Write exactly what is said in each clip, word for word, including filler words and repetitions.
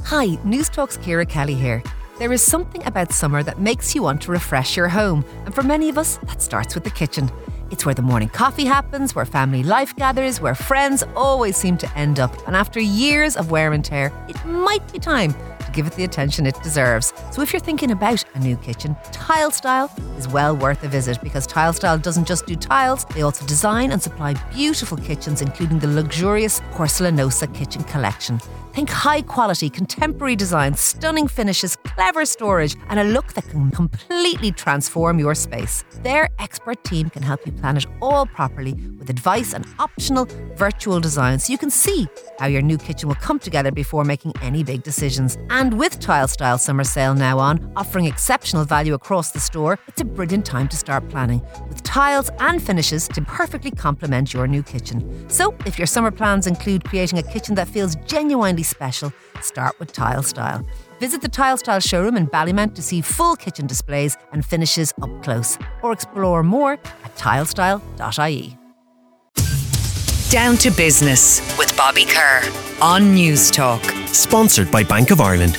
Hi, Newstalk's Ciara Kelly here. There is something about summer that makes you want to refresh your home, and for many of us, that starts with the kitchen. It's where the morning coffee happens, where family life gathers, where friends always seem to end up, and after years of wear and tear, it might be time to give it the attention it deserves. So if you're thinking about a new kitchen, Tile Style is well worth a visit, because Tile Style doesn't just do tiles, they also design and supply beautiful kitchens, including the luxurious Porcelanosa kitchen collection. Think high quality, contemporary design, stunning finishes, clever storage, and a look that can completely transform your space. Their expert team can help you plan it all properly with advice and optional virtual designs, so you can see how your new kitchen will come together before making any big decisions. And with Tile Style Summer Sale now on, offering exceptional value across the store, it's a brilliant time to start planning, with tiles and finishes to perfectly complement your new kitchen. So if your summer plans include creating a kitchen that feels genuinely special, start with Tile Style. Visit the Tile Style showroom in Ballymount to see full kitchen displays and finishes up close, or explore more at tilestyle dot I E. Down to Business with Bobby Kerr on Newstalk. Sponsored by Bank of Ireland.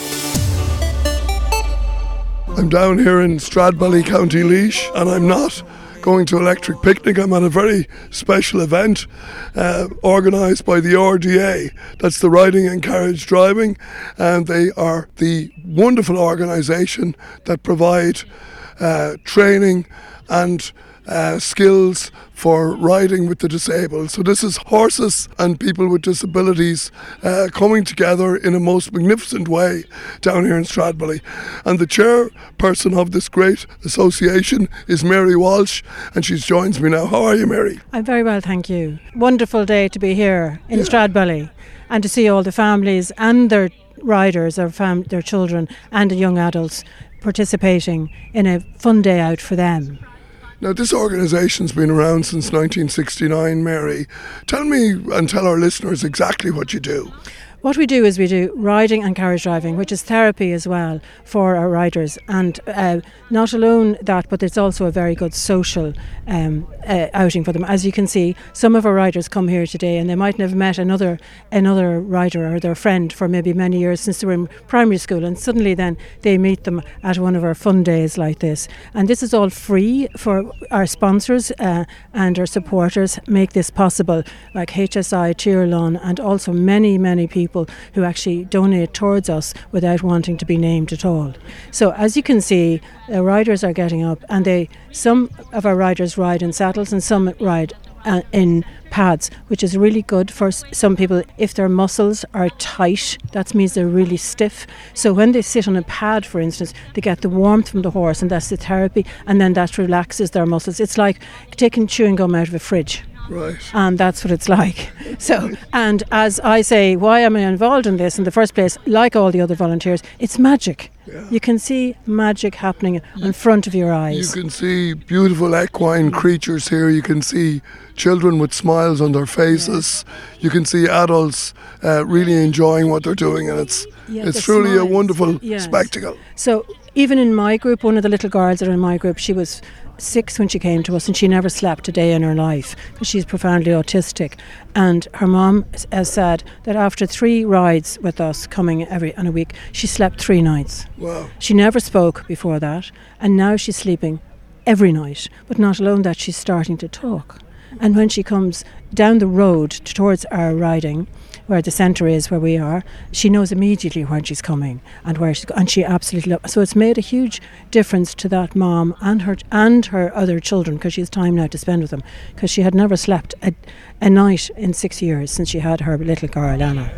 I'm down here in Stradbally, County Laois, and I'm not going to Electric Picnic. I'm at a very special event uh, organised by the R D A. That's the Riding and Carriage Driving, and they are the wonderful organisation that provide uh, training and uh, skills for riding with the disabled. So this is horses and people with disabilities uh, coming together in a most magnificent way down here in Stradbally. And the chairperson of this great association is Mary Walsh, and she joins me now. How are you, Mary? I'm very well, thank you. Wonderful day to be here in yeah. Stradbally, and to see all the families and their riders, or fam- their children and the young adults participating in a fun day out for them. Now, this organisation's been around since nineteen sixty-nine, Mary. Tell me and tell our listeners exactly what you do. What we do is we do riding and carriage driving, which is therapy as well for our riders. And uh, not alone that, but it's also a very good social um, uh, outing for them. As you can see, some of our riders come here today and they mightn't have met another another rider or their friend for maybe many years since they were in primary school, and suddenly then they meet them at one of our fun days like this. And this is all free for our sponsors uh, and our supporters make this possible, like H S I, Tier-Lawn, and also many, many people who actually donate towards us without wanting to be named at all. So as you can see, the riders are getting up, and they some of our riders ride in saddles and some ride uh, in pads, which is really good for s- some people. If their muscles are tight, that means they're really stiff. So when they sit on a pad, for instance, they get the warmth from the horse, and that's the therapy, and then that relaxes their muscles. It's like taking chewing gum out of a fridge. Right. And that's what it's like. So, and as I say, why am I involved in this in the first place? Like all the other volunteers, it's magic. Yeah. You can see magic happening in front of your eyes. You can see beautiful equine creatures here. You can see children with smiles on their faces. Yeah. You can see adults uh, really enjoying what they're doing, and it's yeah, it's truly smiles. a wonderful yes. spectacle. So even in my group, one of the little girls that are in my group, she was six when she came to us, and she never slept a day in her life because she's profoundly autistic. And her mum has said that after three rides with us coming every on a week, she slept three nights. Wow. She never spoke before that, and now she's sleeping every night. But not alone that, she's starting to talk. And when she comes down the road towards our riding, where the centre is, where we are, she knows immediately when she's coming and where she's go- and she absolutely loves. So it's made a huge difference to that mom and her and her other children, because she has time now to spend with them, because she had never slept a, a night in six years since she had her little girl Anna.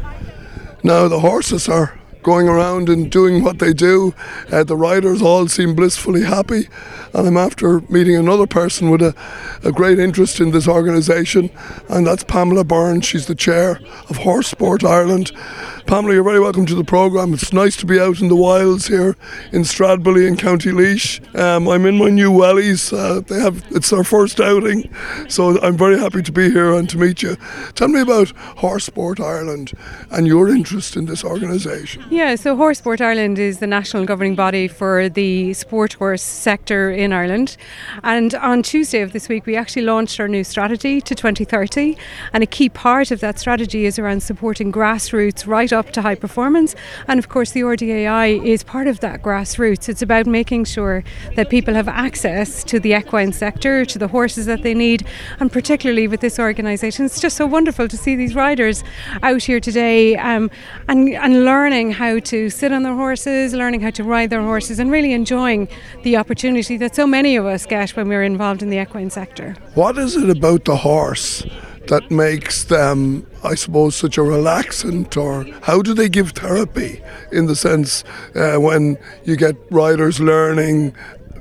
Now the horses are going around and doing what they do. Uh, the riders all seem blissfully happy, and I'm after meeting another person with a, a great interest in this organisation, and that's Pamela Byrne. She's the chair of Horse Sport Ireland. Pamela, you're very welcome to the programme. It's nice to be out in the wilds here in Stradbally in County Laois. Um, I'm in my new wellies. Uh, they have it's their first outing, so I'm very happy to be here and to meet you. Tell me about Horse Sport Ireland and your interest in this organisation. Yeah, so Horse Sport Ireland is the national governing body for the sport horse sector in Ireland. And on Tuesday of this week, we actually launched our new strategy to twenty thirty. And a key part of that strategy is around supporting grassroots right up to high performance. And of course the R D A I is part of that grassroots. It's about making sure that people have access to the equine sector, to the horses that they need, and particularly with this organisation, it's just so wonderful to see these riders out here today um, and, and learning how to sit on their horses, learning how to ride their horses, and really enjoying the opportunity that so many of us get when we're involved in the equine sector. What is it about the horse that makes them, I suppose, such a relaxant, or how do they give therapy in the sense uh, when you get riders learning?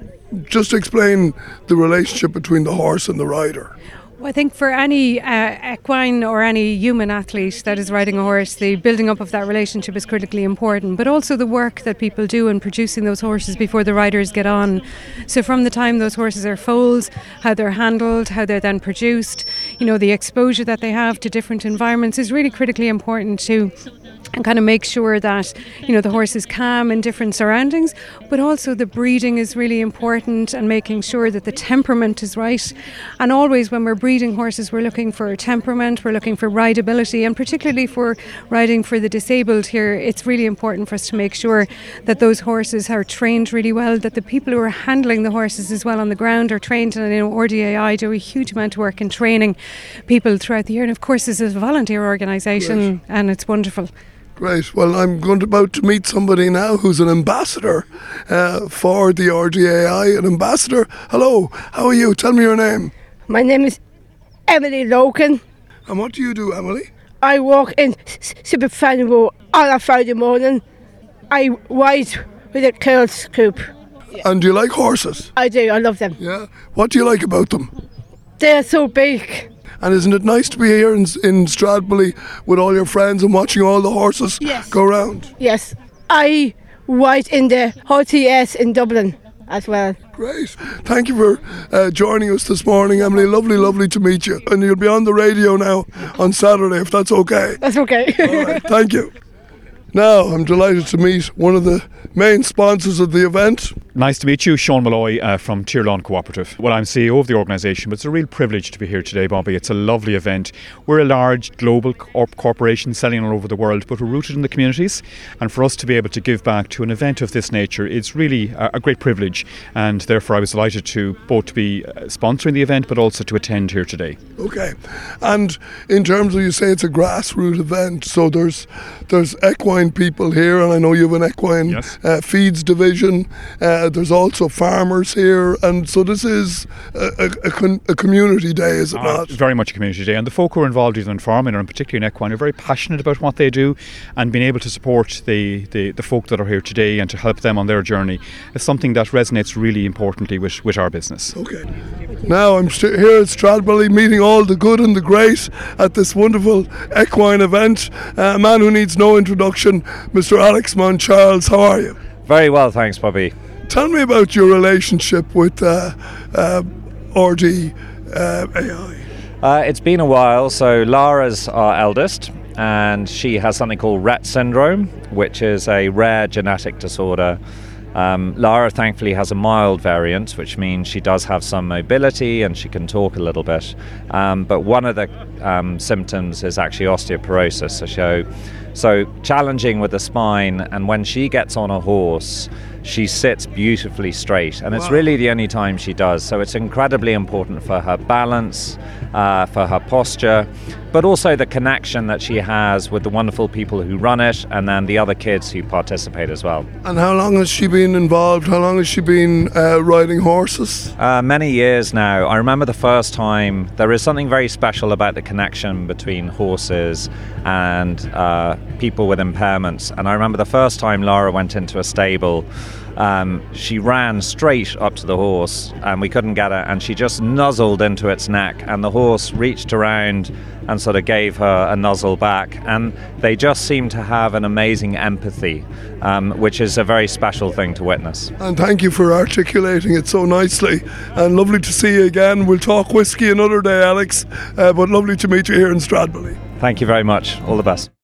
Just explain the relationship between the horse and the rider. Well, I think for any uh, equine or any human athlete that is riding a horse, the building up of that relationship is critically important, but also the work that people do in producing those horses before the riders get on. So from the time those horses are foaled, how they're handled, how they're then produced, you know, the exposure that they have to different environments is really critically important too. And kind of make sure that, you know, the horse is calm in different surroundings, but also the breeding is really important, and making sure that the temperament is right. And always when we're breeding horses, we're looking for temperament, we're looking for rideability, and particularly for riding for the disabled here, it's really important for us to make sure that those horses are trained really well, that the people who are handling the horses as well on the ground are trained. And I know R D A I do a huge amount of work in training people throughout the year. And of course, this is a volunteer organisation, right, and it's wonderful. Great. Well, I'm going to, about to meet somebody now who's an ambassador uh, for the R D A I. An ambassador. Hello, how are you? Tell me your name. My name is Emily Logan. And what do you do, Emily? I work in Super Fanwo on a Friday morning. I ride with a girls group. And do you like horses? I do, I love them. Yeah. What do you like about them? They're so big. And isn't it nice to be here in, in Stradbally with all your friends and watching all the horses yes. go round? Yes. I ride in the H T S in Dublin as well. Great. Thank you for uh, joining us this morning, Emily. Lovely, lovely to meet you. And you'll be on the radio now on Saturday, if that's okay. That's okay. All right. Thank you. Now, I'm delighted to meet one of the main sponsors of the event. Nice to meet you, Sean Malloy uh, from Tirlawn Cooperative. Well, I'm C E O of the organisation, but it's a real privilege to be here today, Bobby. It's a lovely event. We're a large global corp- corporation selling all over the world, but we're rooted in the communities. And for us to be able to give back to an event of this nature, it's really a, a great privilege. And therefore, I was delighted to both to be uh, sponsoring the event, but also to attend here today. Okay. And in terms of, you say it's a grassroots event, so there's there's equine people here, and I know you have an equine yes. uh, feeds division. Uh, there's also farmers here, and so this is a, a, a, con- a community day, is it uh, not? Very much a community day, and the folk who are involved either in farming or in particularly in equine are very passionate about what they do, and being able to support the, the, the folk that are here today and to help them on their journey is something that resonates really importantly with, with our business. Okay. Now I'm st- here at Stradbally meeting all the good and the great at this wonderful equine event. Uh, a man who needs no introduction, Mister Alex Moncharles. How are you? Very well, thanks, Bobby. Tell me about your relationship with uh, uh, R D A I. Uh, it's been a while. So Lara's our eldest, and she has something called Rett syndrome, which is a rare genetic disorder. Um, Lara thankfully has a mild variant, which means she does have some mobility and she can talk a little bit. Um, but one of the um, symptoms is actually osteoporosis. So, so challenging with the spine, and when she gets on a horse, she sits beautifully straight, and it's really the only time she does. So it's incredibly important for her balance, uh, for her posture, but also the connection that she has with the wonderful people who run it, and then the other kids who participate as well. And how long has she been involved? How long has she been uh, riding horses? Uh, many years now. I remember the first time. There is something very special about the connection between horses and uh, people with impairments. And I remember the first time Lara went into a stable, Um, she ran straight up to the horse and we couldn't get her, and she just nuzzled into its neck, and the horse reached around and sort of gave her a nuzzle back, and they just seemed to have an amazing empathy, um, which is a very special thing to witness. And thank you for articulating it so nicely, and lovely to see you again. We'll talk whiskey another day, Alex, uh, but lovely to meet you here in Stradbally. Thank you very much. All the best.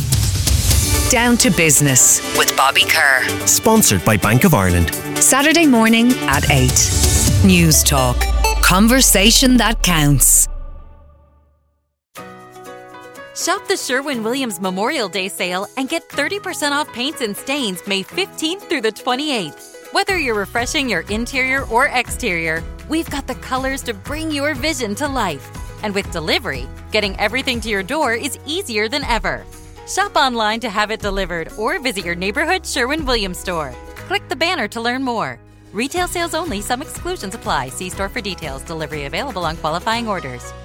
Down to Business with Bobby Kerr. Sponsored by Bank of Ireland. Saturday morning at eight. News Talk. Conversation that counts. Shop the Sherwin-Williams Memorial Day sale and get thirty percent off paints and stains May fifteenth through the twenty-eighth. Whether you're refreshing your interior or exterior, we've got the colors to bring your vision to life. And with delivery, getting everything to your door is easier than ever. Shop online to have it delivered or visit your neighborhood Sherwin-Williams store. Click the banner to learn more. Retail sales only. Some exclusions apply. See store for details. Delivery available on qualifying orders.